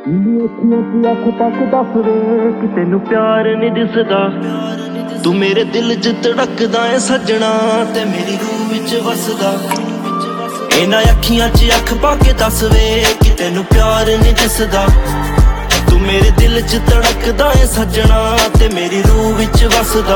ਅੱਖ ਤੱਕ ਦੱਸ ਵੇ ਕਿ ਤੈਨੂੰ ਪਿਆਰ ਨਹੀਂ ਦਿਸਦਾ। ਤੂੰ ਮੇਰੇ ਦਿਲ 'ਚ ਧੜਕਦਾ ਏ ਸੱਜਣਾ ਤੇ ਮੇਰੀ ਰੂਹ ਵਿੱਚ ਵਸਦਾ। ਇਹਨਾਂ ਅੱਖੀਆਂ 'ਚ ਅੱਖ ਪਾ ਕੇ ਦੱਸ ਵੇ ਕਿ ਤੈਨੂੰ ਪਿਆਰ ਨਹੀਂ ਦਿਸਦਾ। ਤੂੰ ਮੇਰੇ ਦਿਲ 'ਚ ਧੜਕਦਾ ਏ ਸੱਜਣਾ ਤੇ ਮੇਰੀ ਰੂਹ ਵਿੱਚ ਵਸਦਾ।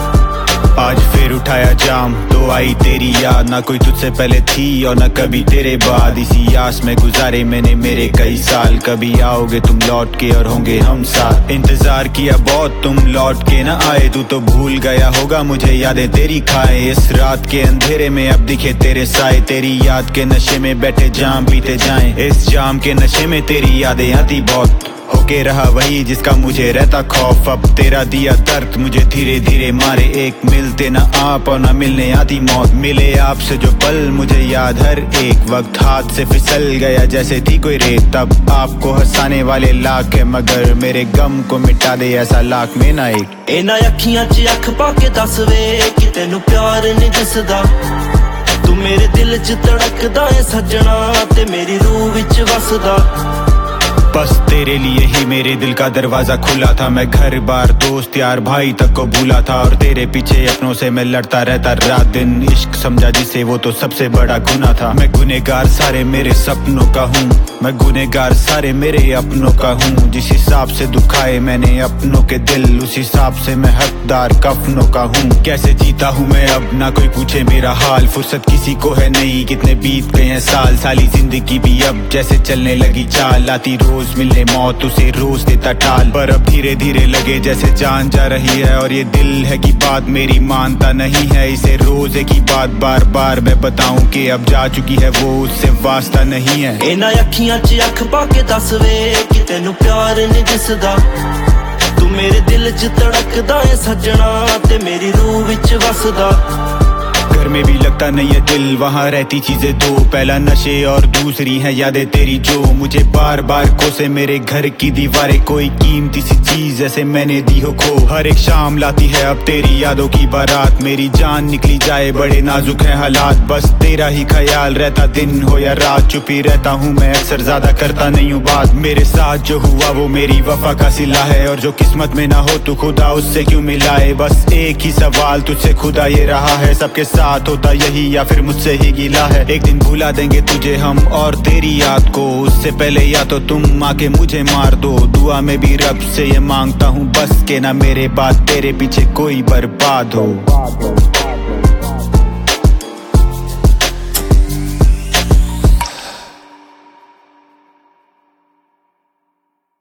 आज फिर उठाया जाम तो आई तेरी याद, ना कोई तुझसे पहले थी और ना कभी तेरे बाद। इसी आस में गुजारे मैंने मेरे कई साल, कभी आओगे तुम लौट के और होंगे हम साथ। इंतजार किया बहुत तुम लौट के ना आए, तू तो भूल गया होगा मुझे यादें तेरी खाए। इस रात के अंधेरे में अब दिखे तेरे साए, तेरी याद के नशे में बैठे जाम पीते जाएं। इस जाम के नशे में तेरी यादें आती बहुत, होके रहा वही जिसका मुझे रहता खौफ। अब तेरा दिया दर्द मुझे धीरे धीरे मारे, एक मिलते ना आप और ना मिलने आती मौत। मिले आपसे जो पल मुझे याद हर एक वक्त, हाथ से फिसल गया जैसे थी कोई रेत। तब आपको हंसाने वाले लाख है मगर मेरे गम को मिटा दे ऐसा लाख में ना एक। ਇਹਨਾਂ ਅੱਖੀਆਂ 'ਚ ਅੱਖ ਪਾ ਕੇ ਦੱਸ ਵੇ ਕਿ ਤੈਨੂੰ ਪਿਆਰ ਨਹੀਂ ਦਿਸਦਾ। ਤੂੰ ਮੇਰੇ ਦਿਲ 'ਚ ਧੜਕਦਾ ਏ ਸੱਜਣਾ ਤੇ ਮੇਰੀ ਰੂਹ ਵਿੱਚ ਵਸਦਾ। बस तेरे लिए ही मेरे दिल का दरवाजा खुला था, मैं घर बार दोस्त यार भाई तक को भूला था। और तेरे पीछे अपनों से मैं लड़ता रहता रात दिन, इश्क समझा जिसे वो तो सबसे बड़ा गुनाह था। मैं गुनहगार सारे मेरे सपनों का हूँ, मैं गुनहगार सारे मेरे अपनों का हूँ। जिस हिसाब से दुखाए मैंने अपनों के दिल, उस हिसाब से मैं हकदार कफनों का हूँ। कैसे जीता हूँ मैं अब ना कोई पूछे मेरा हाल, फुर्सत किसी को है नहीं कितने बीत गए हैं साल। साली जिंदगी भी अब जैसे चलने लगी चाल, आती रोज मिलने मौत उसे रोज देता टाल। पर अब धीरे धीरे लगे जैसे जान जा रही है, और ये दिल है कि बात मेरी मानता नहीं है। इसे रोज की बात बार बार मैं बताऊं कि अब जा चुकी है वो, उससे वास्ता नहीं है। ਇਹਨਾਂ ਅੱਖੀਆਂ 'ਚ ਅੱਖ ਪਾ ਕੇ ਦੱਸ ਵੇ ਕਿ ਤੈਨੂੰ ਪਿਆਰ ਨਹੀਂ ਦਿਸਦਾ। ਤੂੰ ਮੇਰੇ ਦਿਲ 'ਚ ਧੜਕਦਾ ਏ ਸੱਜਣਾ ਤੇ ਮੇਰੀ ਰੂਹ ਵਿੱਚ ਵਸਦਾ। घर में भी लगता नहीं है दिल, वहाँ रहती चीजें दो, पहला नशे और दूसरी है यादें तेरी जो मुझे बार बार कोसे मेरे घर की दीवारें। कोई कीमती सी चीज जैसे मैंने दी हो खो, हर एक शाम लाती है अब तेरी यादों की बारात। मेरी जान निकली जाए बड़े नाजुक है हालात, बस तेरा ही ख्याल रहता दिन हो या रात। चुप ही रहता हूँ मैं अक्सर, ज्यादा करता नहीं हूँ बात। मेरे साथ जो हुआ वो मेरी वफा का सिला है, और जो किस्मत में ना हो तो खुदा उससे क्यों मिलाए। बस एक ही सवाल तुझसे खुदा ये रहा है, सबके साथ होता यही या फिर मुझसे ही गिला है। एक दिन भुला देंगे तुझे हम और तेरी याद को, उससे पहले या तो तुम आके मुझे मार दो। दुआ में भी रब से ये मांगता हूँ बस के ना मेरे बाद तेरे पीछे कोई बर्बाद हो।